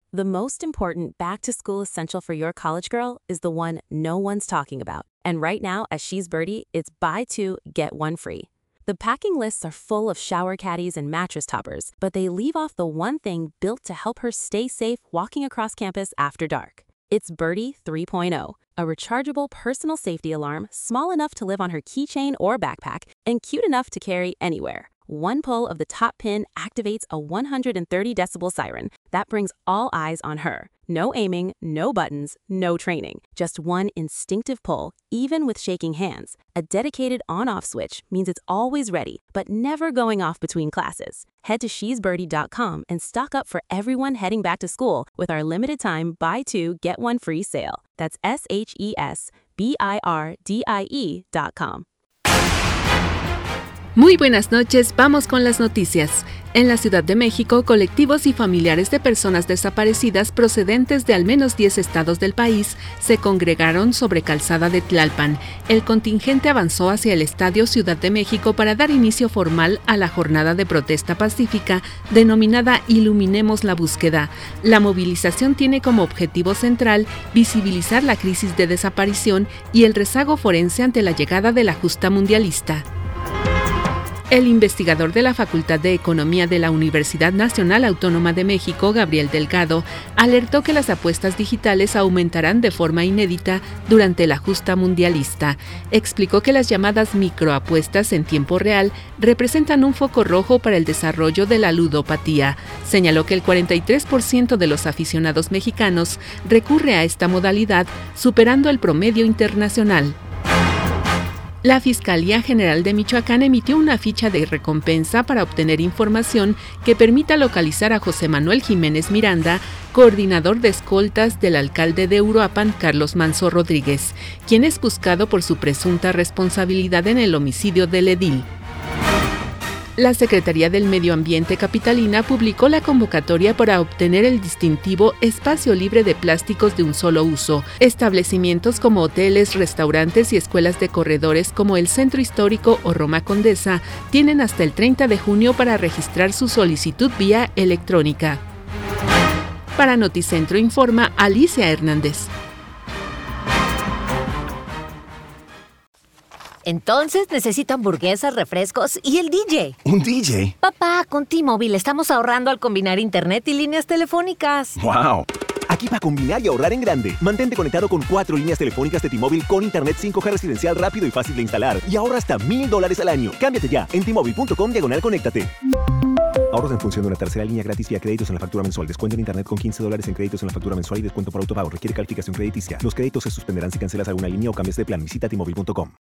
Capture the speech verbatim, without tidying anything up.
The most important back-to-school essential for your college girl is the one no one's talking about. And right now at She's Birdie, it's buy two, get one free. The packing lists are full of shower caddies and mattress toppers, but they leave off the one thing built to help her stay safe walking across campus after dark. It's Birdie three point oh, a rechargeable personal safety alarm small enough to live on her keychain or backpack and cute enough to carry anywhere. One pull of the top pin activates a one hundred thirty decibel siren that brings all eyes on her. No aiming, no buttons, no training. Just one instinctive pull, even with shaking hands. A dedicated on-off switch means it's always ready, but never going off between classes. Head to she's birdie dot com and stock up for everyone heading back to school with our limited time buy two, get one free sale. That's S H E S B I R D I E dot com. Muy buenas noches, vamos con las noticias. En la Ciudad de México, colectivos y familiares de personas desaparecidas procedentes de al menos diez estados del país se congregaron sobre Calzada de Tlalpan. El contingente avanzó hacia el Estadio Ciudad de México para dar inicio formal a la jornada de protesta pacífica denominada Iluminemos la Búsqueda. La movilización tiene como objetivo central visibilizar la crisis de desaparición y el rezago forense ante la llegada de la justa mundialista. El investigador de la Facultad de Economía de la Universidad Nacional Autónoma de México, Gabriel Delgado, alertó que las apuestas digitales aumentarán de forma inédita durante la justa mundialista. Explicó que las llamadas microapuestas en tiempo real representan un foco rojo para el desarrollo de la ludopatía. Señaló que el cuarenta y tres por ciento de los aficionados mexicanos recurre a esta modalidad, superando el promedio internacional. La Fiscalía General de Michoacán emitió una ficha de recompensa para obtener información que permita localizar a José Manuel Jiménez Miranda, coordinador de escoltas del alcalde de Uruapan, Carlos Manso Rodríguez, quien es buscado por su presunta responsabilidad en el homicidio del edil. La Secretaría del Medio Ambiente capitalina publicó la convocatoria para obtener el distintivo Espacio Libre de Plásticos de un Solo Uso. Establecimientos como hoteles, restaurantes y escuelas de corredores como el Centro Histórico o Roma Condesa tienen hasta el treinta de junio para registrar su solicitud vía electrónica. Para Noticentro informa Alicia Hernández. Entonces necesito hamburguesas, refrescos y el D J. ¿Un D J? Papá, con T-Mobile estamos ahorrando al combinar internet y líneas telefónicas. ¡Wow! Aquí para combinar y ahorrar en grande. Mantente conectado con cuatro líneas telefónicas de T-Mobile con internet cinco G residencial rápido y fácil de instalar. Y ahorra hasta mil dólares al año. Cámbiate ya en T Mobile punto com diagonal conéctate. Ahorros en función de una tercera línea gratis vía créditos en la factura mensual. Descuento en internet con quince dólares en créditos en la factura mensual y descuento por autopago. Requiere calificación crediticia. Los créditos se suspenderán si cancelas alguna línea o cambias de plan. Visita T Mobile punto com.